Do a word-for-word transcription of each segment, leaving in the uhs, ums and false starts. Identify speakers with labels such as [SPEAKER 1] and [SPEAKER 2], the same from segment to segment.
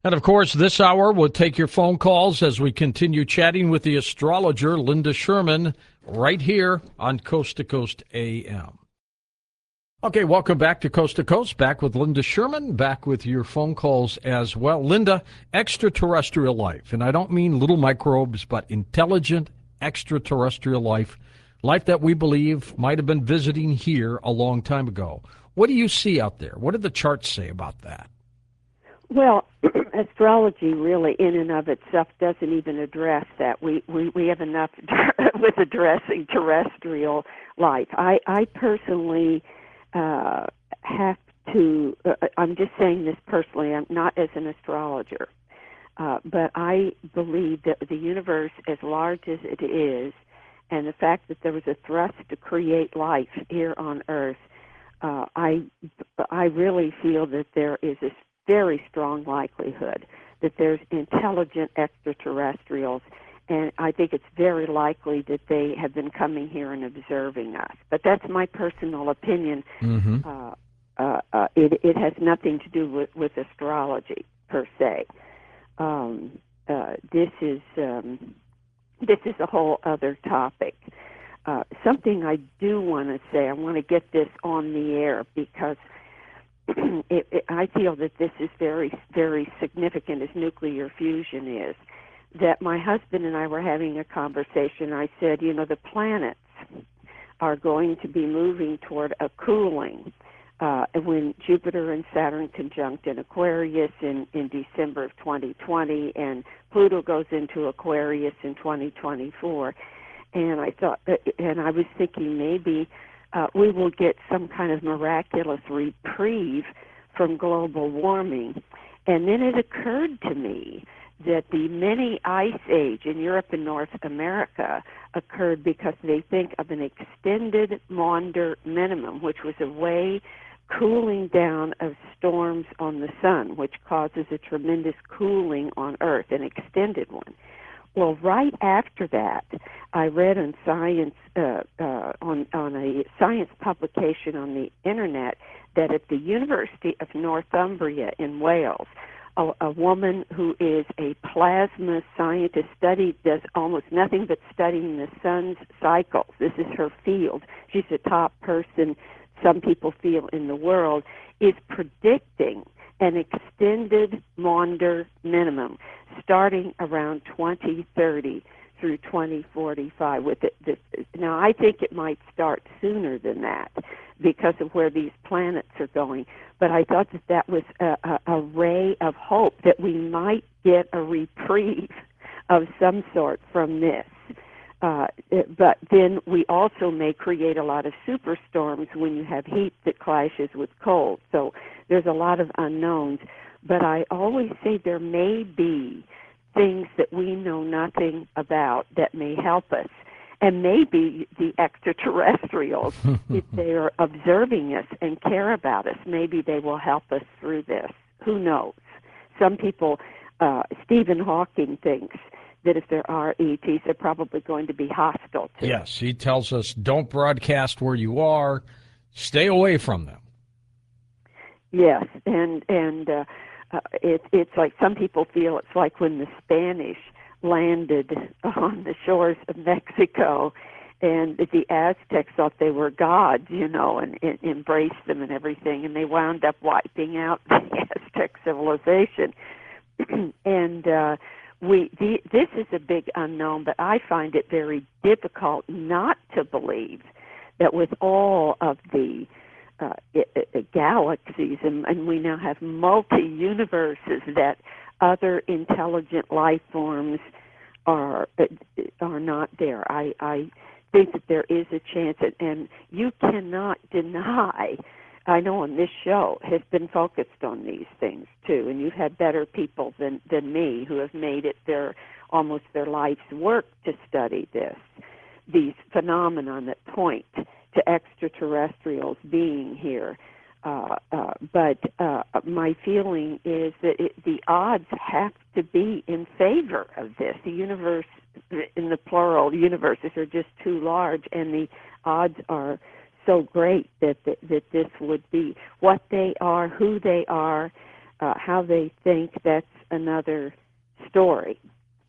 [SPEAKER 1] And of course, this hour we'll take your phone calls as we continue chatting with the astrologer Linda Sherman right here on Coast to Coast A M. Okay, welcome back to Coast to Coast. Back with Linda Sherman, back with your phone calls as well. Linda, extraterrestrial life, and I don't mean little microbes, but intelligent extraterrestrial life, life that we believe might have been visiting here a long time ago. What do you see out there? What do the charts say about that?
[SPEAKER 2] Well, astrology really in and of itself doesn't even address that. We we, we have enough with addressing terrestrial life. I, I personally uh, have to, uh, I'm just saying this personally, I'm not as an astrologer, uh, but I believe that the universe, as large as it is, and the fact that there was a thrust to create life here on Earth, uh, I, I really feel that there is a very strong likelihood that there's intelligent extraterrestrials, and I think it's very likely that they have been coming here and observing us. But that's my personal opinion.
[SPEAKER 1] Mm-hmm.
[SPEAKER 2] Uh, uh, uh, it, it has nothing to do with, with astrology per se. Um, uh, this is um, this is a whole other topic. Uh, something I do want to say, I want to get this on the air because It, it, I feel that this is very, very significant as nuclear fusion is, that my husband and I were having a conversation. I said, you know, the planets are going to be moving toward a cooling uh, when Jupiter and Saturn conjunct in Aquarius in, in December of twenty twenty, and Pluto goes into Aquarius in twenty twenty-four. And I thought, and I was thinking maybe Uh, we will get some kind of miraculous reprieve from global warming. And then it occurred to me that the mini ice age in Europe and North America occurred because they think of an extended Maunder minimum, which was a way cooling down of storms on the sun, which causes a tremendous cooling on Earth, an extended one. Well, right after that, I read on science uh, uh, on on a science publication on the internet that at the University of Northumbria in Wales, a, a woman who is a plasma scientist study does almost nothing but studying the sun's cycles. This is her field. She's a top person, some people feel, in the world, is predicting an extended Maunder minimum starting around twenty thirty through twenty forty-five. With it, this, now, I think it might start sooner than that because of where these planets are going. But I thought that that was a, a, a ray of hope that we might get a reprieve of some sort from this. Uh, but then we also may create a lot of superstorms when you have heat that clashes with cold. So there's a lot of unknowns. But I always say there may be things that we know nothing about that may help us. And maybe the extraterrestrials, if they are observing us and care about us, maybe they will help us through this. Who knows? Some people, uh, Stephen Hawking thinks that if there are E Ts, they're probably going to be hostile to
[SPEAKER 1] Yes,
[SPEAKER 2] us.
[SPEAKER 1] he tells us don't broadcast where you are, stay away from them.
[SPEAKER 2] Yes, and and uh, uh, it, it's like some people feel it's like when the Spanish landed on the shores of Mexico, and the Aztecs thought they were gods, you know, and, and embraced them and everything, and they wound up wiping out the Aztec civilization. and uh, we the, this is a big unknown, but I find it very difficult not to believe that with all of the uh, it, it, galaxies, and, and we now have multi-universes, that other intelligent life forms are are not there. I, I think that there is a chance, and, and you cannot deny. I know on this show has been focused on these things too, and you've had better people than than me who have made it their almost their life's work to study this, these phenomena that point to extraterrestrials being here. Uh, uh, but uh, my feeling is that it, the odds have to be in favor of this. The universe, in the plural, universes are just too large, and the odds are so great that, that, that this would be what they are, who they are. Uh, how they think, that's another story.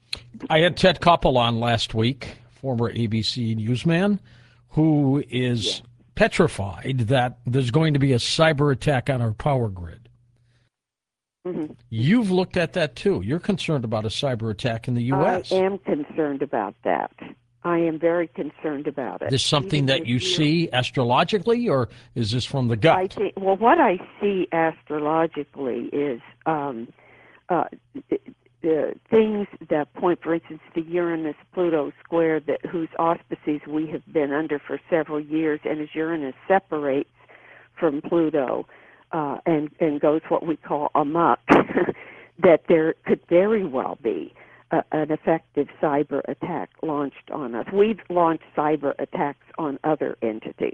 [SPEAKER 1] I had Ted Koppel on last week, former A B C newsman, who is
[SPEAKER 2] Yeah.
[SPEAKER 1] petrified that there's going to be a cyber attack on our power grid.
[SPEAKER 2] Mm-hmm.
[SPEAKER 1] You've looked at that too. You're concerned about a cyber attack in the U S.
[SPEAKER 2] I am concerned about that. I am very concerned about it.
[SPEAKER 1] Is this something
[SPEAKER 2] Even
[SPEAKER 1] that
[SPEAKER 2] this
[SPEAKER 1] you
[SPEAKER 2] year,
[SPEAKER 1] see astrologically, or is this from the gut?
[SPEAKER 2] I think, well, what I see astrologically is um, uh, the things that point, for instance, the Uranus-Pluto square, that whose auspices we have been under for several years, and as Uranus separates from Pluto uh, and, and goes what we call amok, that there could very well be a, an effective cyber attack launched on us. We've launched cyber attacks on other entities,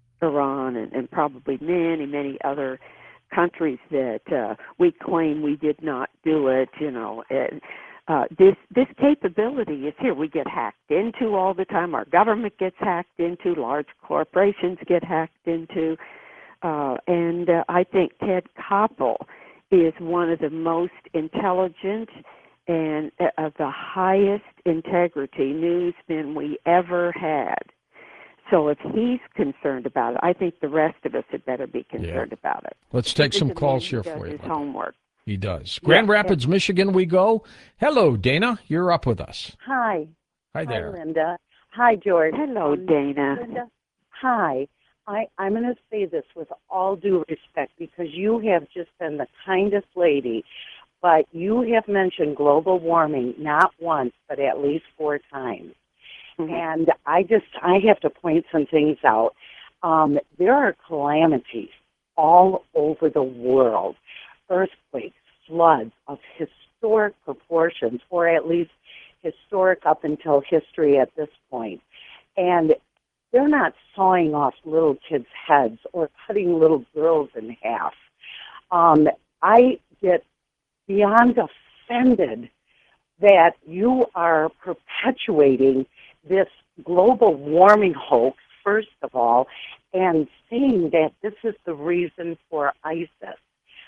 [SPEAKER 2] Iran and, and probably many, many other countries that uh, we claim we did not do it, you know. And, uh, this this capability is here. We get hacked into all the time. Our government gets hacked into. Large corporations get hacked into. Uh, and uh, I think Ted Koppel is one of the most intelligent and uh, of the highest integrity newsmen we ever had. So if he's concerned about it, I think the rest of us had better be concerned
[SPEAKER 1] Yeah.
[SPEAKER 2] about it.
[SPEAKER 1] Let's take
[SPEAKER 2] This
[SPEAKER 1] some
[SPEAKER 2] is a
[SPEAKER 1] calls
[SPEAKER 2] man
[SPEAKER 1] here
[SPEAKER 2] who does
[SPEAKER 1] for you.
[SPEAKER 2] his
[SPEAKER 1] Linda.
[SPEAKER 2] homework.
[SPEAKER 1] He does. Grand
[SPEAKER 2] Yeah.
[SPEAKER 1] Rapids, Michigan, we go. Hello, Dana. You're up with us.
[SPEAKER 3] Hi.
[SPEAKER 1] Hi there.
[SPEAKER 3] Hi, Linda. Hi, George.
[SPEAKER 2] Hello,
[SPEAKER 3] Um,
[SPEAKER 2] Dana.
[SPEAKER 3] Linda. Hi. I, I'm going to say this with all due respect because you have just been the kindest lady, but you have mentioned global warming not once, but at least four times.
[SPEAKER 2] Mm-hmm.
[SPEAKER 3] And I just, I have to point some things out. Um, there are calamities all over the world, earthquakes, floods of historic proportions, or at least historic up until history at this point. And they're not sawing off little kids' heads or cutting little girls in half. Um, I get beyond offended that you are perpetuating this global warming hoax, first of all, and saying that this is the reason for ISIS.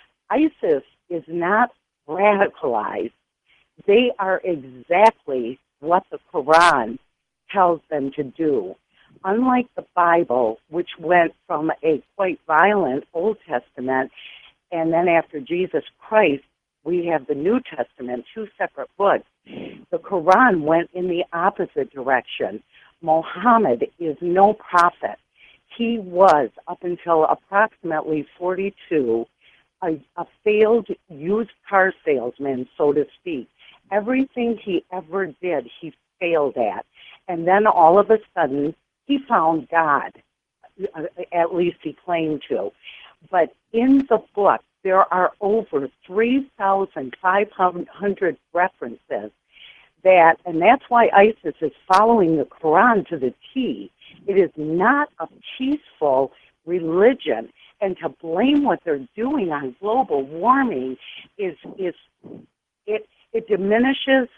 [SPEAKER 3] ISIS is not radicalized. They are exactly what the Quran tells them to do. Unlike the Bible, which went from a quite violent Old Testament, and then after Jesus Christ, we have the New Testament, two separate books. The Quran went in the opposite direction. Muhammad is no prophet. He was, up until approximately forty-two, a, a failed used car salesman, so to speak. Everything he ever did, he failed at. And then all of a sudden, he found God, at least he claimed to. But in the book, there are over three thousand five hundred references that, and that's why ISIS is following the Quran to the T. It is not a peaceful religion, and to blame what they're doing on global warming is is it it diminishes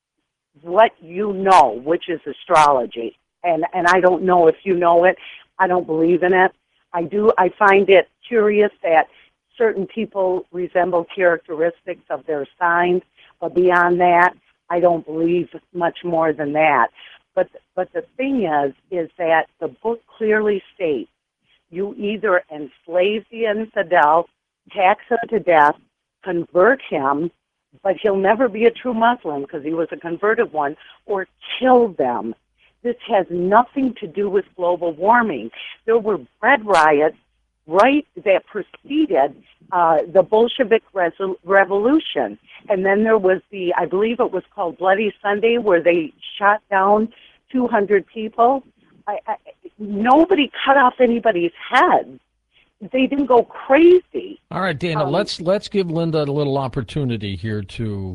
[SPEAKER 3] what you know, which is astrology. And and I don't know if you know it. I don't believe in it. I do. I find it curious that certain people resemble characteristics of their signs, but beyond that, I don't believe much more than that. But but the thing is, is that the book clearly states you either enslave the infidel, tax him to death, convert him, but he'll never be a true Muslim because he was a converted one, or kill them. This has nothing to do with global warming. There were bread riots right that preceded uh, the Bolshevik Resol- Revolution. And then there was the, I believe it was called Bloody Sunday, where they shot down two hundred people. I, I, nobody cut off anybody's heads. They didn't go crazy.
[SPEAKER 1] All right, Dana,
[SPEAKER 3] Um,
[SPEAKER 1] let's let's give Linda a little opportunity here to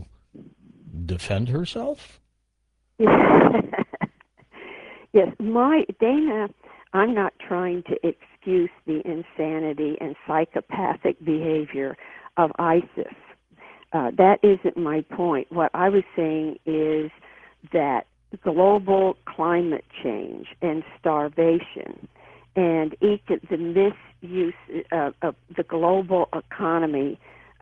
[SPEAKER 1] defend herself.
[SPEAKER 2] Yes, my Dana, I'm not trying to excuse the insanity and psychopathic behavior of ISIS. Uh, that isn't my point. What I was saying is that global climate change and starvation and eco- the misuse uh, of the global economy,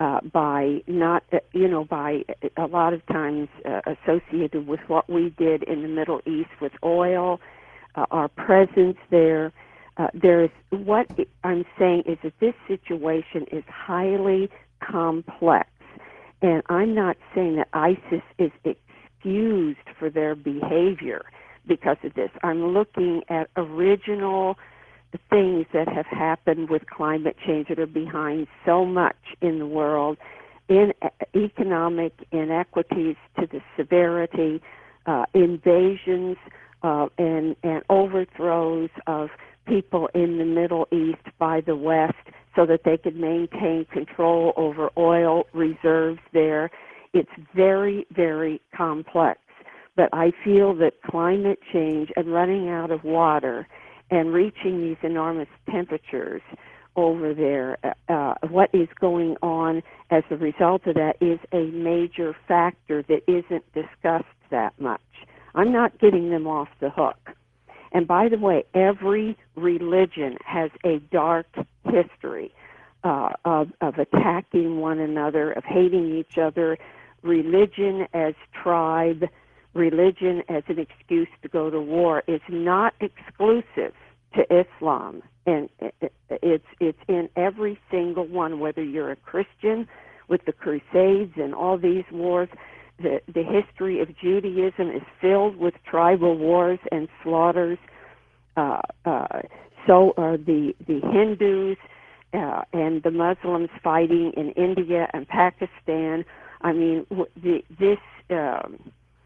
[SPEAKER 2] uh, by not, uh, you know, by a lot of times uh, associated with what we did in the Middle East with oil, uh, our presence there. Uh, there's what I'm saying is that this situation is highly complex, and I'm not saying that ISIS is excused for their behavior because of this. I'm looking at original things that have happened with climate change that are behind so much in the world, in economic inequities to the severity, uh, invasions uh, and, and overthrows of people in the Middle East by the West so that they could maintain control over oil reserves there. It's very, very complex. But I feel that climate change and running out of water and reaching these enormous temperatures over there, uh, what is going on as a result of that is a major factor that isn't discussed that much. I'm not getting them off the hook. And by the way, every religion has a dark history uh, of, of attacking one another, of hating each other, religion as tribe, religion as an excuse to go to war is not exclusive to Islam. And it's, it's in every single one, whether you're a Christian with the Crusades and all these wars. The, the history of Judaism is filled with tribal wars and slaughters. Uh, uh, so are the, the Hindus uh, and the Muslims fighting in India and Pakistan. I mean, the, this um,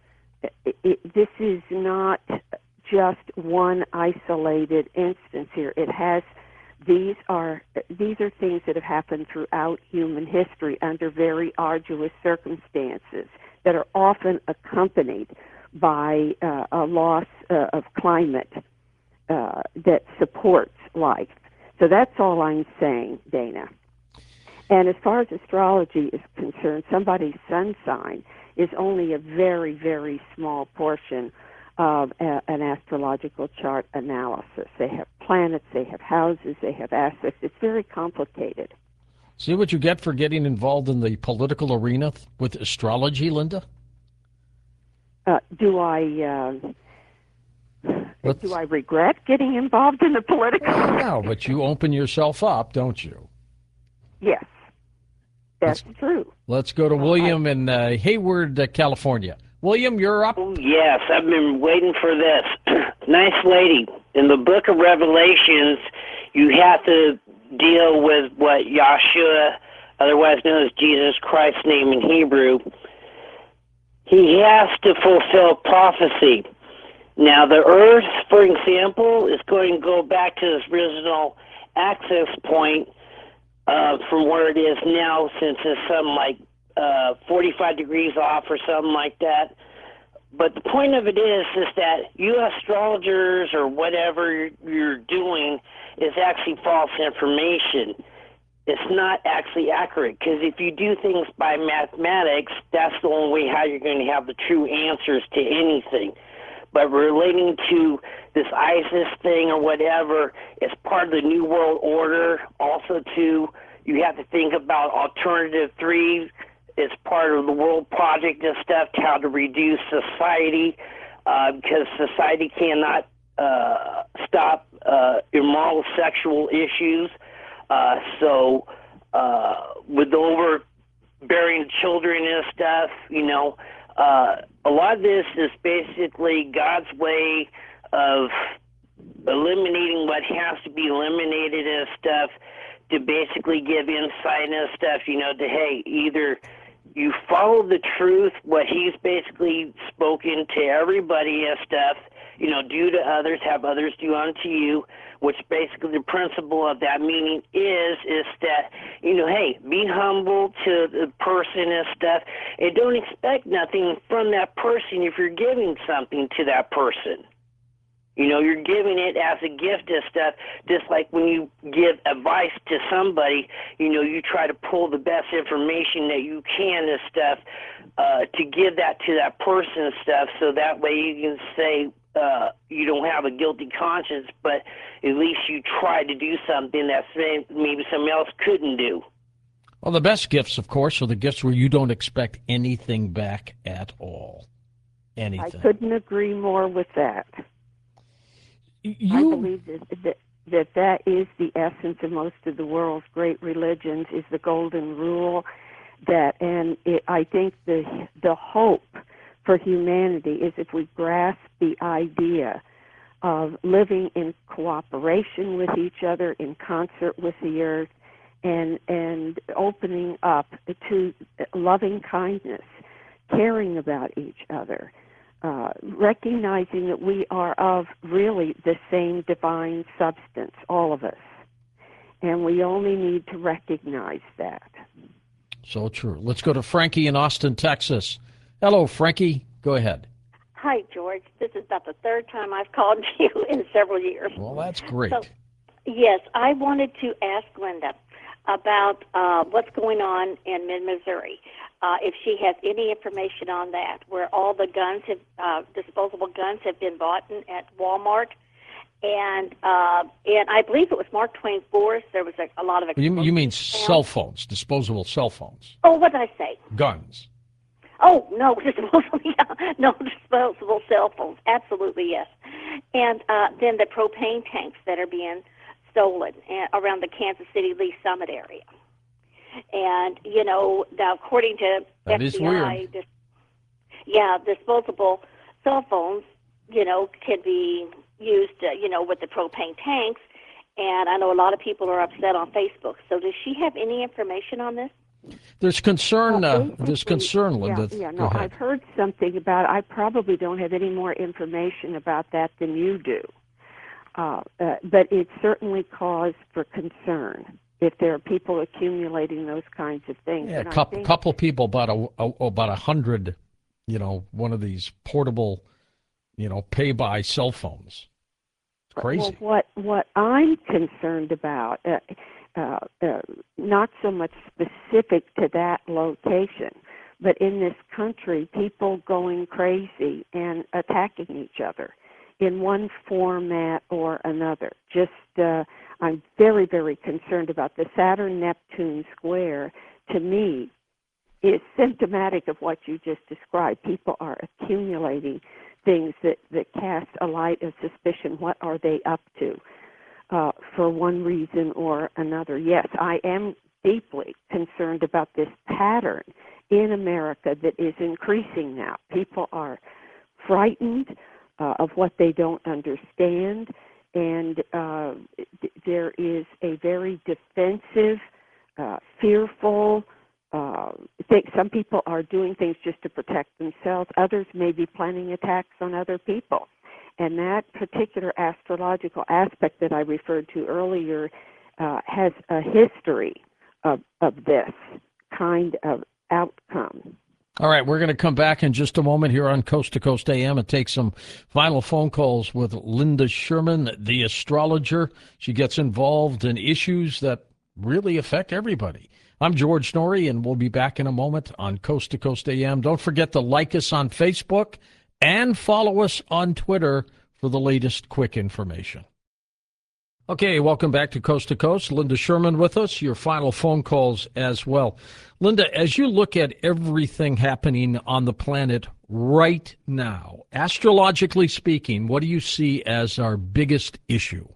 [SPEAKER 2] it, it, this is not just one isolated instance here. It has these are these are things that have happened throughout human history under very arduous circumstances that are often accompanied by uh, a loss uh, of climate uh, that supports life. So that's all I'm saying, Dana. And as far as astrology is concerned, somebody's sun sign is only a very, very small portion of a, an astrological chart analysis. They have planets, they have houses, they have aspects. It's very complicated.
[SPEAKER 1] See what you get for getting involved in the political arena with astrology, Linda?
[SPEAKER 2] Uh, do I uh, do I regret getting involved in the political?
[SPEAKER 1] No, but you open yourself up, don't you?
[SPEAKER 2] Yes, that's
[SPEAKER 1] let's,
[SPEAKER 2] true.
[SPEAKER 1] Let's go to uh, William I, in uh, Hayward, uh, California. William, you're up.
[SPEAKER 4] Oh, yes, I've been waiting for this. Nice lady. In the book of Revelations, you have to deal with what Yahshua, otherwise known as Jesus Christ's name in Hebrew. He has to fulfill prophecy. Now, the earth, for example, is going to go back to its original access point uh, from where it is now, since it's something like uh, forty-five degrees off or something like that. But the point of it is, is that you astrologers or whatever you're doing is actually false information. It's not actually accurate, because if you do things by mathematics, that's the only way how you're going to have the true answers to anything. But relating to this ISIS thing or whatever, it's part of the New World Order. Also, too, you have to think about Alternative three. It's part of the World Project and stuff, how to reduce society, uh, because society cannot uh, stop uh, immoral sexual issues. Uh, so uh, with the overbearing children and stuff, you know, uh, a lot of this is basically God's way of eliminating what has to be eliminated and stuff to basically give insight and stuff, you know, to, hey, either you follow the truth, what he's basically spoken to everybody and stuff, you know, do to others, have others do unto you, which basically the principle of that meaning is, is that, you know, hey, be humble to the person and stuff, and don't expect nothing from that person if you're giving something to that person. You know, you're giving it as a gift and stuff, just like when you give advice to somebody, you know, you try to pull the best information that you can and stuff uh, to give that to that person and stuff, so that way you can say uh, you don't have a guilty conscience, but at least you try to do something that maybe somebody else couldn't do.
[SPEAKER 1] Well, the best gifts, of course, are the gifts where you don't expect anything back at all. Anything.
[SPEAKER 2] I couldn't agree more with that.
[SPEAKER 1] You...
[SPEAKER 2] I believe that, that that that is the essence of most of the world's great religions, is the golden rule. That, and it, I think the the hope for humanity is if we grasp the idea of living in cooperation with each other, in concert with the earth, and and opening up to loving kindness, caring about each other, uh, recognizing that we are of really the same divine substance, all of us, and we only need to recognize that.
[SPEAKER 1] So true. Let's go to Frankie in Austin, Texas. Hello, Frankie. Go ahead.
[SPEAKER 5] Hi, George. This is about the third time I've called you in several years.
[SPEAKER 1] Well, that's great.
[SPEAKER 5] So, yes, I wanted to ask Linda about uh, what's going on in mid-Missouri. Uh, if she has any information on that, where all the guns have, uh, disposable guns have been bought in, at Walmart. And uh, and I believe it was Mark Twain Forest. There was a, a lot of
[SPEAKER 1] you, you mean
[SPEAKER 5] found.
[SPEAKER 1] cell phones, disposable cell phones?
[SPEAKER 5] Oh, what did I say?
[SPEAKER 1] Guns.
[SPEAKER 5] Oh, no, disposable, yeah, no, disposable cell phones. Absolutely, yes. And uh, then the propane tanks that are being stolen uh, around the Kansas City Lee Summit area. And, you know, now according to
[SPEAKER 1] that
[SPEAKER 5] F B I,
[SPEAKER 1] is weird.
[SPEAKER 5] Dis- yeah, disposable cell phones, you know, can be used, uh, you know, with the propane tanks. And I know a lot of people are upset on Facebook. So does she have any information on this?
[SPEAKER 1] There's concern.
[SPEAKER 2] Well,
[SPEAKER 1] Uh, there's concern, Linda.
[SPEAKER 2] Yeah, yeah
[SPEAKER 1] Go
[SPEAKER 2] no,
[SPEAKER 1] ahead.
[SPEAKER 2] I've heard something about it. I probably don't have any more information about that than you do. Uh, uh, but it's certainly cause for concern if there are people accumulating those kinds of things.
[SPEAKER 1] Yeah, a
[SPEAKER 2] And I
[SPEAKER 1] couple,
[SPEAKER 2] think,
[SPEAKER 1] couple people bought a, a about a hundred, you know, one of these portable, you know, pay-by cell phones. It's crazy.
[SPEAKER 2] Well, what what I'm concerned about, uh, uh, uh, not so much specific to that location, but in this country, people going crazy and attacking each other in one format or another. Just, uh, I'm very, very concerned about the Saturn-Neptune square. To me, is symptomatic of what you just described. People are accumulating things that, that cast a light of suspicion. What are they up to uh, for one reason or another? Yes, I am deeply concerned about this pattern in America that is increasing now. People are frightened uh, of what they don't understand, and uh, there is a very defensive, uh, fearful, Uh, I think some people are doing things just to protect themselves. Others may be planning attacks on other people. And that particular astrological aspect that I referred to earlier uh, has a history of, of this kind of outcome.
[SPEAKER 1] All right, we're going to come back in just a moment here on Coast to Coast A M and take some final phone calls with Linda Sherman, the astrologer. She gets involved in issues that really affect everybody. I'm George Norrie, and we'll be back in a moment on Coast to Coast A M. Don't forget to like us on Facebook and follow us on Twitter for the latest quick information. Okay, welcome back to Coast to Coast. Linda Sherman with us, your final phone calls as well. Linda, as you look at everything happening on the planet right now, astrologically speaking, what do you see as our biggest issue?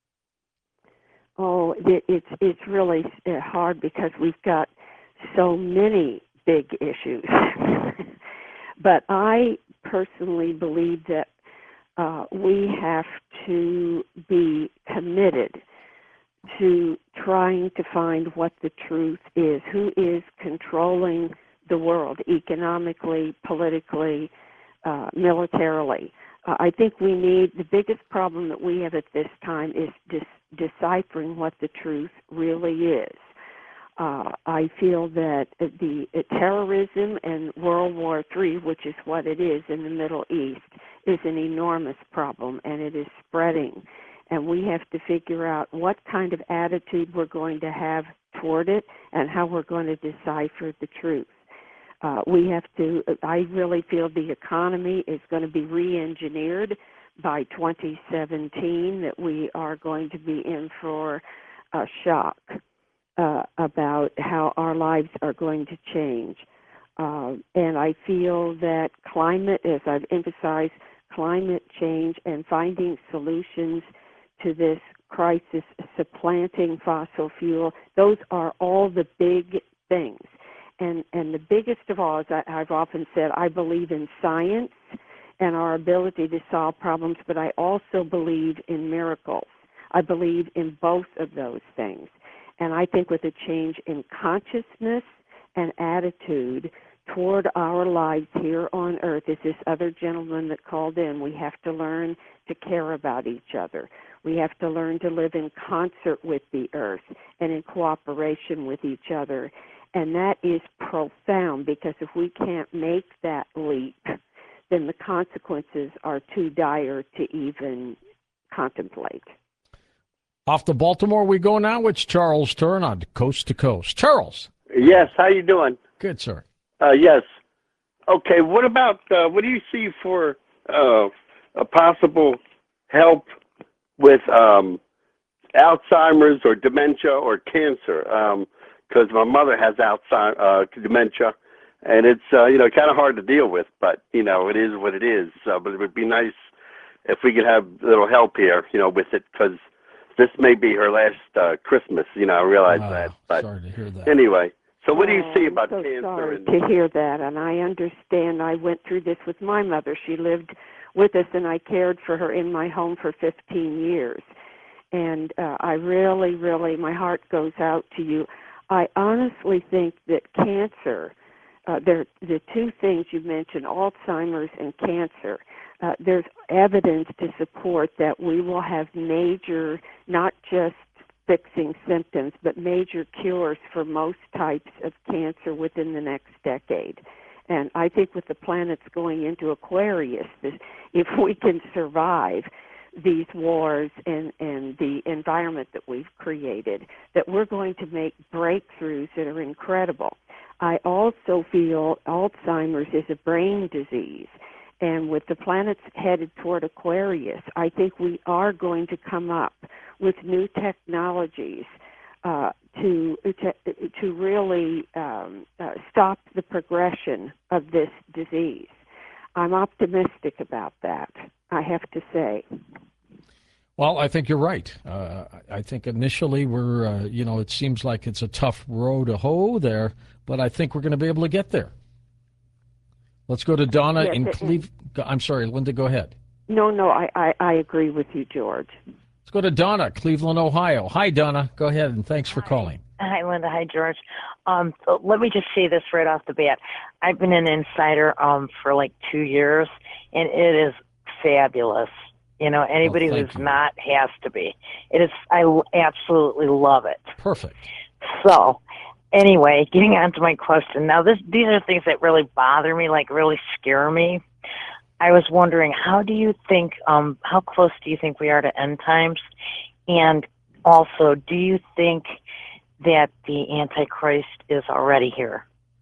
[SPEAKER 2] Oh, it, it's it's really hard because we've got so many big issues. But I personally believe that uh, we have to be committed to trying to find what the truth is, who is controlling the world economically, politically, uh, militarily. Uh, I think we need, the biggest problem that we have at this time is dis- deciphering what the truth really is. Uh, I feel that the uh, terrorism and World War Three, which is what it is in the Middle East, is an enormous problem, and it is spreading. And we have to figure out what kind of attitude we're going to have toward it and how we're going to decipher the truth. Uh, we have to, I really feel the economy is going to be re-engineered by twenty seventeen, that we are going to be in for a shock. uh, about how our lives are going to change. Uh, and I feel that climate, as I've emphasized, climate change and finding solutions to this crisis, supplanting fossil fuel, those are all the big things. And, and the biggest of all, as I, I've often said, I believe in science and our ability to solve problems, but I also believe in miracles. I believe in both of those things. And I think with a change in consciousness and attitude toward our lives here on earth, as this other gentleman that called in, we have to learn to care about each other. We have to learn to live in concert with the earth and in cooperation with each other. And that is profound, because if we can't make that leap, then the consequences are too dire to even contemplate.
[SPEAKER 1] Off to Baltimore we go now. It's Charles' turn on Coast to Coast. Charles.
[SPEAKER 6] Yes, how you doing?
[SPEAKER 1] Good, sir.
[SPEAKER 6] Uh, yes. Okay, what about, uh, what do you see for uh, a possible help with um, Alzheimer's or dementia or cancer? Because um, my mother has Alzheimer's, uh, dementia, and it's, uh, you know, kind of hard to deal with, but, you know, it is what it is. Uh, but it would be nice if we could have a little help here, you know, with it, because this may be her last uh, Christmas, you know, I realize
[SPEAKER 1] Oh,
[SPEAKER 6] that. But
[SPEAKER 1] sorry to hear that.
[SPEAKER 6] anyway, so what do you
[SPEAKER 2] Oh,
[SPEAKER 6] see about
[SPEAKER 2] I'm so
[SPEAKER 6] cancer?
[SPEAKER 2] sorry
[SPEAKER 6] And,
[SPEAKER 2] to hear that, and I understand. I went through this with my mother. She lived with us, and I cared for her in my home for fifteen years. And uh, I really, really, my heart goes out to you. I honestly think that cancer, uh, there, the two things you mentioned, Alzheimer's and cancer, uh, there's evidence to support that we will have major, not just fixing symptoms, but major cures for most types of cancer within the next decade. And I think with the planets going into Aquarius, this, if we can survive these wars and, and the environment that we've created, that we're going to make breakthroughs that are incredible. I also feel Alzheimer's is a brain disease. And with the planets headed toward Aquarius, I think we are going to come up with new technologies uh, to, to to really um, uh, stop the progression of this disease. I'm optimistic about that, I have to say.
[SPEAKER 1] Well, I think you're right. Uh, I think initially we're, uh, you know, it seems like it's a tough road to hoe there, but I think we're going to be able to get there. Let's go to Donna
[SPEAKER 2] Yes,
[SPEAKER 1] in
[SPEAKER 2] it-
[SPEAKER 1] Cleveland. I'm sorry, Linda, go ahead.
[SPEAKER 2] No, no, I, I, I agree with you, George.
[SPEAKER 1] Let's go to Donna, Cleveland, Ohio. Hi, Donna. Go ahead, and thanks for calling.
[SPEAKER 7] Hi, Linda. Hi, George. Um, so let me just say this right off the bat. I've been an insider um, for like two years, and it is fabulous. You know, anybody
[SPEAKER 1] Well,
[SPEAKER 7] who's
[SPEAKER 1] thank you.
[SPEAKER 7] not has to be. It is. I l- absolutely love it.
[SPEAKER 1] Perfect.
[SPEAKER 7] So, anyway, getting on to my question. Now, this these are things that really bother me, like really scare me. I was wondering, how do you think, um, how close do you think we are to end times? And also, do you think that the Antichrist is already here?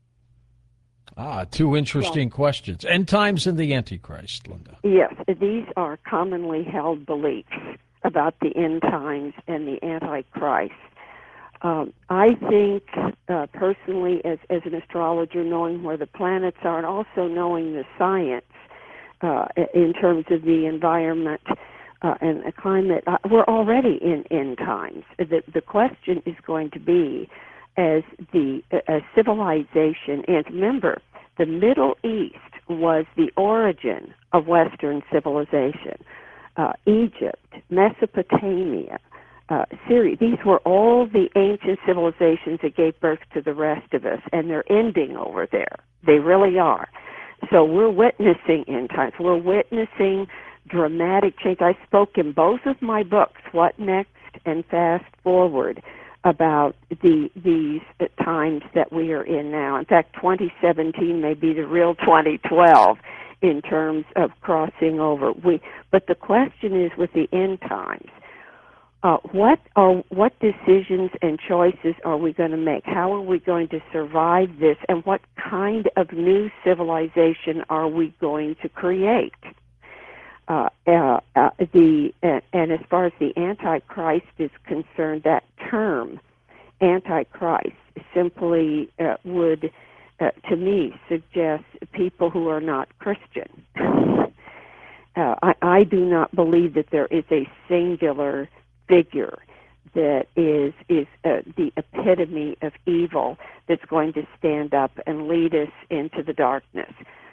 [SPEAKER 1] Ah, two interesting questions. End times and the Antichrist, Linda.
[SPEAKER 2] Yes, these are commonly held beliefs about the end times and the Antichrist. Um, I think, uh, personally, as, as an astrologer, knowing where the planets are and also knowing the science uh, in terms of the environment uh, and the climate, uh, we're already in end times. The, the question is going to be, as the uh, civilization, and remember, the Middle East was the origin of Western civilization. Uh, Egypt, Mesopotamia, uh, Syria, these were all the ancient civilizations that gave birth to the rest of us, and they're ending over there. They really are. So we're witnessing end times. We're witnessing dramatic change. I spoke in both of my books, What Next and Fast Forward, about the these times that we are in now. In fact, twenty seventeen may be the real twenty twelve in terms of crossing over. We, but the question is, with the end times, uh, what are what decisions and choices are we going to make? How are we going to survive this? And what kind of new civilization are we going to create? Uh, uh, uh, the uh, and as far as the Antichrist is concerned, that term Antichrist simply uh, would, uh, to me, suggest people who are not Christian. uh, I, I do not believe that there is a singular figure that is is uh, the epitome of evil that's going to stand up and lead us into the darkness.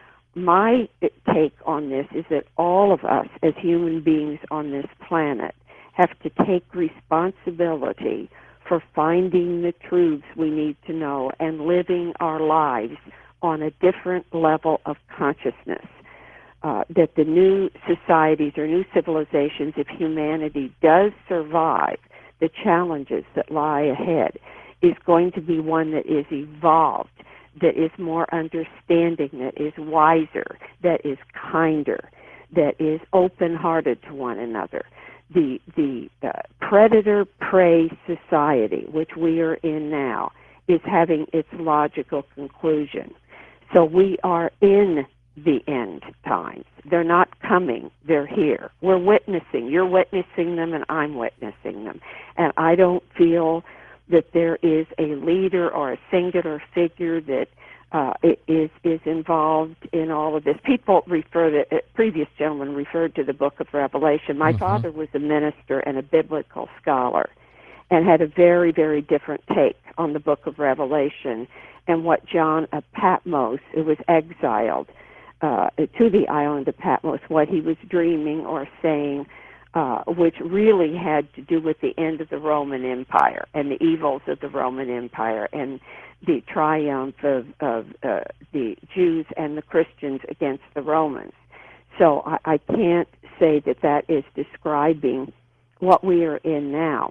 [SPEAKER 2] My take on this is that all of us as human beings on this planet have to take responsibility for finding the truths we need to know and living our lives on a different level of consciousness. Uh, that the new societies or new civilizations, if humanity does survive the challenges that lie ahead, is going to be one that is evolved, that is more understanding, that is wiser, that is kinder, that is open-hearted to one another. The the uh, predator-prey society, which we are in now, is having its logical conclusion. So we are in the end times. They're not coming, they're here. We're witnessing. You're witnessing them and I'm witnessing them. And I don't feel that there is a leader or a singular figure that uh, is is involved in all of this. People refer to, uh, previous gentlemen referred to the book of Revelation. My mm-hmm. father was a minister and a biblical scholar and had a very, very different take on the book of Revelation and what John of Patmos, who was exiled uh, to the island of Patmos, what he was dreaming or saying, uh, which really had to do with the end of the Roman Empire and the evils of the Roman Empire and the triumph of, of uh, the Jews and the Christians against the Romans. So I, I can't say that that is describing what we are in now.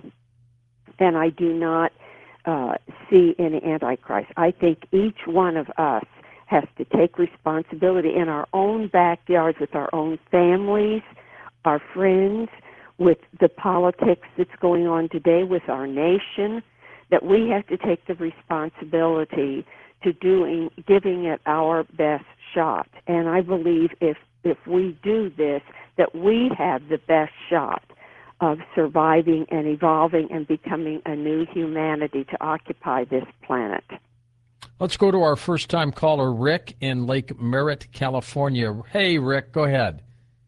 [SPEAKER 2] And I do not uh, see any Antichrist. I think each one of us has to take responsibility in our own backyards with our own families, our friends, with the politics that's going on today with our nation, that we have to take the responsibility to doing, giving it our best shot. And I believe if, if we do this, that we have the best shot of surviving and evolving and becoming a new humanity to occupy this planet.
[SPEAKER 1] Let's go to our first-time caller, Rick, in Lake Merritt, California. Hey, Rick, go ahead.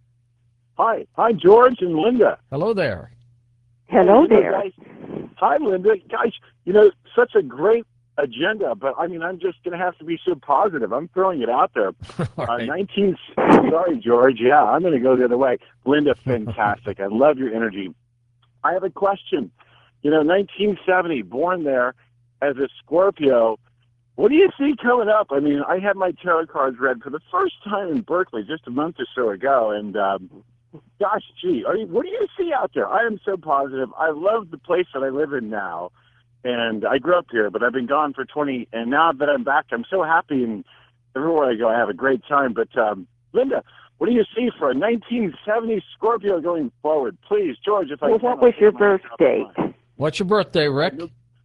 [SPEAKER 8] Hi. Hi, George and Linda.
[SPEAKER 1] Hello there.
[SPEAKER 2] Hello
[SPEAKER 8] Linda,
[SPEAKER 2] there.
[SPEAKER 8] Guys. Hi, Linda. Guys, you know, such a great agenda, but I mean, I'm just going to have to be so positive. I'm throwing it out there.
[SPEAKER 1] All
[SPEAKER 8] uh,
[SPEAKER 1] right.
[SPEAKER 8] nineteen Sorry, George. Yeah, I'm going to go the other way. Linda, fantastic. I love your energy. I have a question. You know, nineteen seventy, born there as a Scorpio. What do you see coming up? I mean, I had my tarot cards read for the first time in Berkeley just a month or so ago, and um, gosh, gee, are you, what do you see out there? I am so positive. I love the place that I live in now, and I grew up here, but I've been gone for twenty, and now that I'm back, I'm so happy, and everywhere I go, I have a great time. But, um, Linda, what do you see for a nineteen seventy Scorpio going forward? Please, George, if I
[SPEAKER 2] Well,
[SPEAKER 8] can.
[SPEAKER 2] what was your birth date?
[SPEAKER 1] What's your birthday, Rick?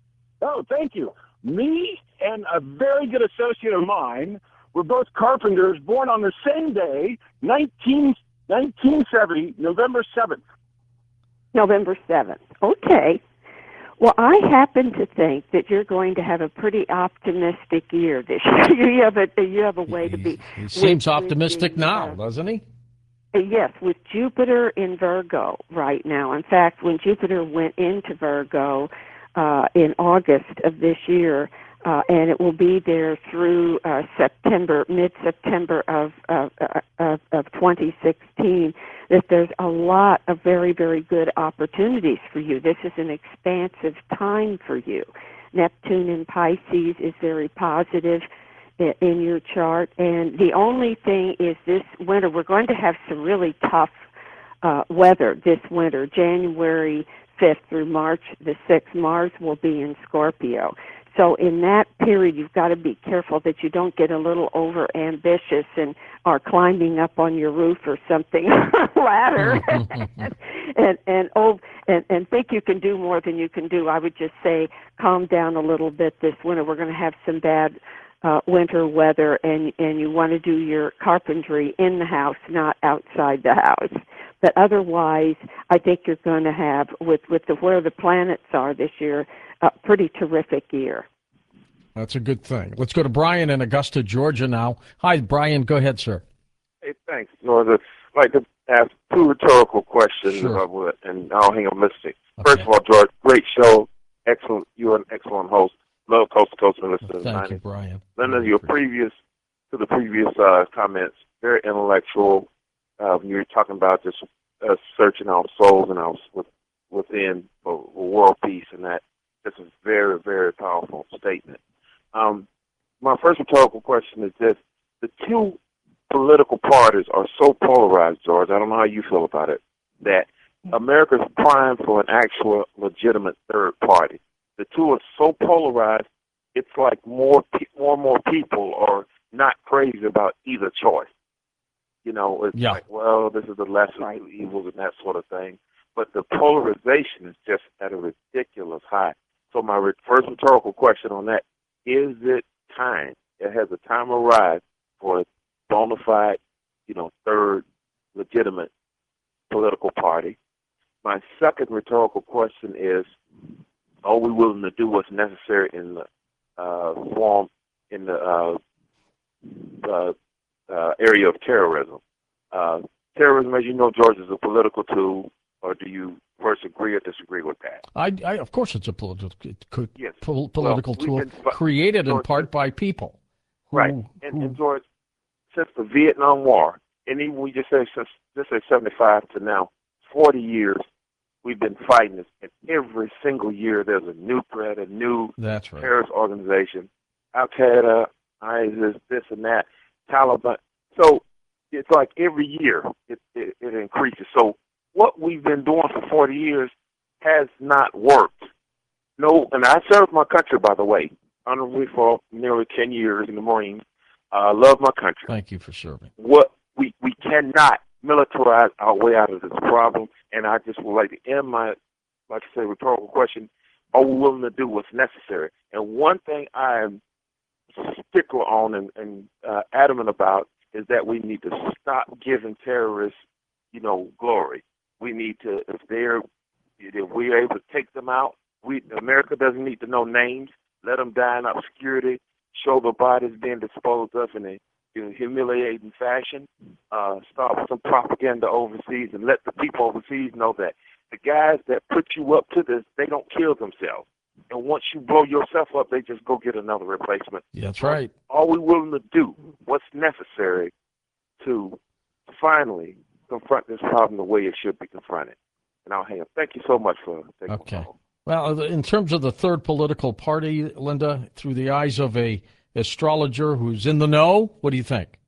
[SPEAKER 8] Oh, thank you. Me and a very good associate of mine were both carpenters, born on the same day, nineteen, nineteen seventy, November seventh.
[SPEAKER 2] November seventh. Okay. Well, I happen to think that you're going to have a pretty optimistic year this year. you have a you have a way to be.
[SPEAKER 1] He seems
[SPEAKER 2] with,
[SPEAKER 1] optimistic
[SPEAKER 2] with the,
[SPEAKER 1] now,
[SPEAKER 2] uh,
[SPEAKER 1] doesn't he?
[SPEAKER 2] Yes, with Jupiter in Virgo right now. In fact, when Jupiter went into Virgo uh, in August of this year, uh, and it will be there through uh, September, mid-September of, of, of, of twenty sixteen, that there's a lot of very, very good opportunities for you. This is an expansive time for you. Neptune in Pisces is very positive in your chart, and the only thing is this winter, we're going to have some really tough uh, weather this winter, January fifth through March the sixth. Mars will be in Scorpio. So in that period, you've got to be careful that you don't get a little over-ambitious and are climbing up on your roof or something, ladder, and, and, and, oh, and, and think you can do more than you can do. I would just say calm down a little bit this winter. We're going to have some bad uh, winter weather, and, and you want to do your carpentry in the house, not outside the house. But otherwise, I think you're going to have, with, with the, where the planets are this year, a pretty terrific year.
[SPEAKER 1] That's a good thing. Let's go to Brian in Augusta, Georgia now. Hi, Brian. Go ahead, sir.
[SPEAKER 9] Hey, thanks, North. I'd like to ask two rhetorical questions,
[SPEAKER 1] Sure.
[SPEAKER 9] if I would, and I'll hang up listening.
[SPEAKER 1] Okay.
[SPEAKER 9] First of all, George, great show. Excellent. You're an excellent host. Love Coast to Coast and listen to the
[SPEAKER 1] Thank
[SPEAKER 9] nineties.
[SPEAKER 1] you, Brian.
[SPEAKER 9] None of
[SPEAKER 1] Really
[SPEAKER 9] your
[SPEAKER 1] appreciate
[SPEAKER 9] previous, to the previous uh, comments, very intellectual. Uh, when you were talking about just uh, searching our souls and our with, within for, for world peace, and that this is a very, very powerful statement. Um, my first rhetorical question is this: the two political parties are so polarized, George. I don't know how you feel about it. That America's primed for an actual, legitimate third party. The two are so polarized. It's like more, pe- more and more people are not crazy about either choice. You know, it's
[SPEAKER 1] Yeah.
[SPEAKER 9] like, well, this is the lesser of two evils and that sort of thing. But the polarization is just at a ridiculous high. So my re- first rhetorical question on that: is it time? It has a time arrived for a bona fide, you know, third legitimate political party. My second rhetorical question is: are we willing to do what's necessary in the uh, form in the uh, uh, uh, area of terrorism? Uh, terrorism, as you know, George, is a political tool. Or do you first agree or disagree with that?
[SPEAKER 1] I, I, of course, it's a political it could,
[SPEAKER 9] Yes.
[SPEAKER 1] pol- political
[SPEAKER 9] Well,
[SPEAKER 1] tool
[SPEAKER 9] we've been fi-
[SPEAKER 1] created in
[SPEAKER 9] George,
[SPEAKER 1] part by people. Who,
[SPEAKER 9] Right. And,
[SPEAKER 1] who-
[SPEAKER 9] and George, since the Vietnam War, and even we just say since just say seventy-five to now, forty years, we've been fighting this. And every single year, there's a new threat, a new
[SPEAKER 1] that's right.
[SPEAKER 9] terrorist organization, Al Qaeda, ISIS, this and that, Taliban. So it's like every year it, it, it increases. So what we've been doing for forty years has not worked. No, and I served my country, by the way, honorably for nearly ten years in the Marines. I uh, love my country.
[SPEAKER 1] Thank you for serving.
[SPEAKER 9] What we we cannot militarize our way out of this problem, and I just would like to end my, like I say, rhetorical question: are we willing to do what's necessary? And one thing I am stickler on and, and uh, adamant about is that we need to stop giving terrorists, you know, glory. We need to, if they're, if we're able to take them out, we America doesn't need to know names. Let them die in obscurity. Show the bodies being disposed of in a, in a humiliating fashion. Uh, start with some propaganda overseas and let the people overseas know that the guys that put you up to this, they don't kill themselves. And once you blow yourself up, they just go get another replacement.
[SPEAKER 1] That's right.
[SPEAKER 9] Are we willing to do what's necessary to finally confront this problem the way it should be confronted? And I'll hang up. Thank you so much for taking
[SPEAKER 1] Okay.
[SPEAKER 9] the call.
[SPEAKER 1] Well, in terms of the third political party, Linda, through the eyes of a astrologer who's in the know, what do you think?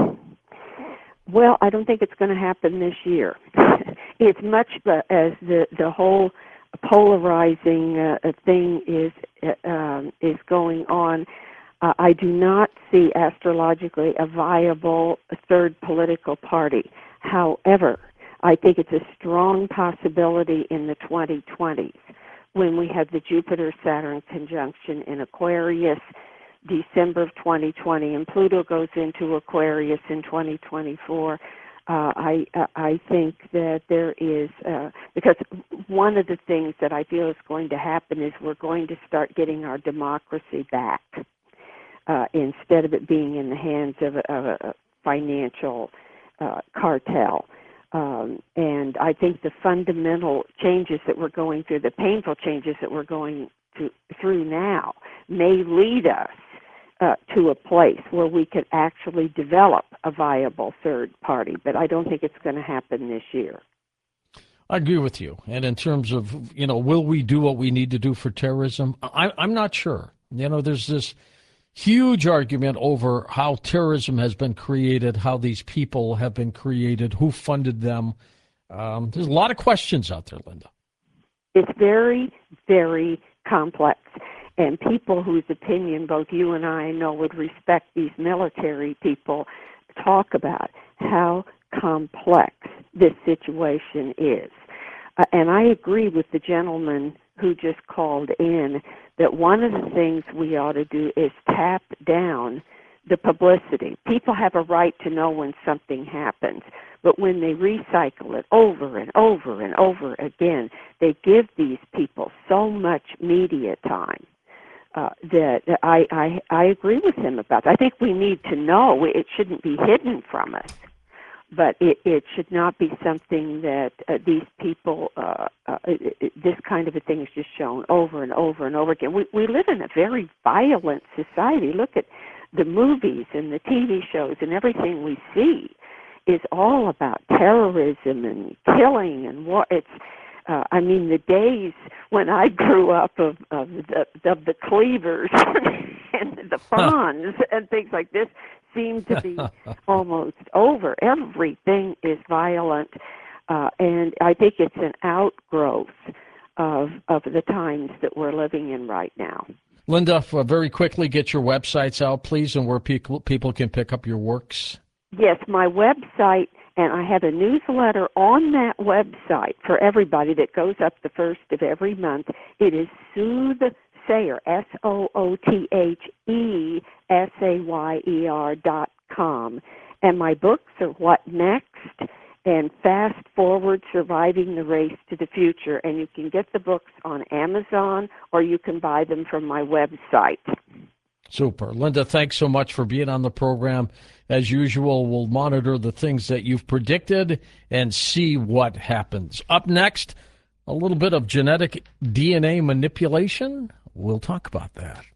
[SPEAKER 2] Well, I don't think it's going to happen this year. It's much uh, as the the whole polarizing uh, thing is uh, um, is going on. Uh, I do not see astrologically a viable third political party. However, I think it's a strong possibility in the twenty twenties when we have the Jupiter-Saturn conjunction in Aquarius, December of twenty twenty, and Pluto goes into Aquarius in twenty twenty-four. Uh, I uh, I think that there is, uh, because one of the things that I feel is going to happen is we're going to start getting our democracy back uh, instead of it being in the hands of a, of a financial uh, cartel. Um, and I think the fundamental changes that we're going through, the painful changes that we're going to, through now, may lead us Uh, to a place where we could actually develop a viable third party, but I don't think it's going to happen this year.
[SPEAKER 1] I agree with you. And in terms of, you know, will we do what we need to do for terrorism? I, I'm not sure. You know, there's this huge argument over how terrorism has been created, how these people have been created, who funded them. Um, there's a lot of questions out there, Linda.
[SPEAKER 2] It's very, very complex. And people whose opinion both you and I know would respect these military people talk about how complex this situation is. Uh, and I agree with the gentleman who just called in that one of the things we ought to do is tap down the publicity. People have a right to know when something happens. But when they recycle it over and over and over again, they give these people so much media time uh, that I, I I agree with him about that. I think we need to know. It shouldn't be hidden from us. But it, it should not be something that uh, these people, uh, uh, it, it, this kind of a thing is just shown over and over and over again. We, we live in a very violent society. Look at the movies and the T V shows and everything we see is all about terrorism and killing and war. It's, uh, I mean, the days when I grew up of, of, the, of the cleavers and the Fonz and things like this, seem to be almost over. Everything is violent, uh, and I think it's an outgrowth of of the times that we're living in right now.
[SPEAKER 1] Linda, uh, very quickly, get your websites out, please, and where people people can pick up your works. Yes, my website, and I have a newsletter on that website for everybody that goes up the first of every month. It is Soothe Sayer, S O O T H E S A Y E R dot com. And my books are What Next and Fast Forward, Surviving the Race to the Future. And you can get the books on Amazon or you can buy them from my website. Super. Linda, thanks so much for being on the program. As usual, we'll monitor the things that you've predicted and see what happens. Up next, a little bit of genetic D N A manipulation. We'll talk about that.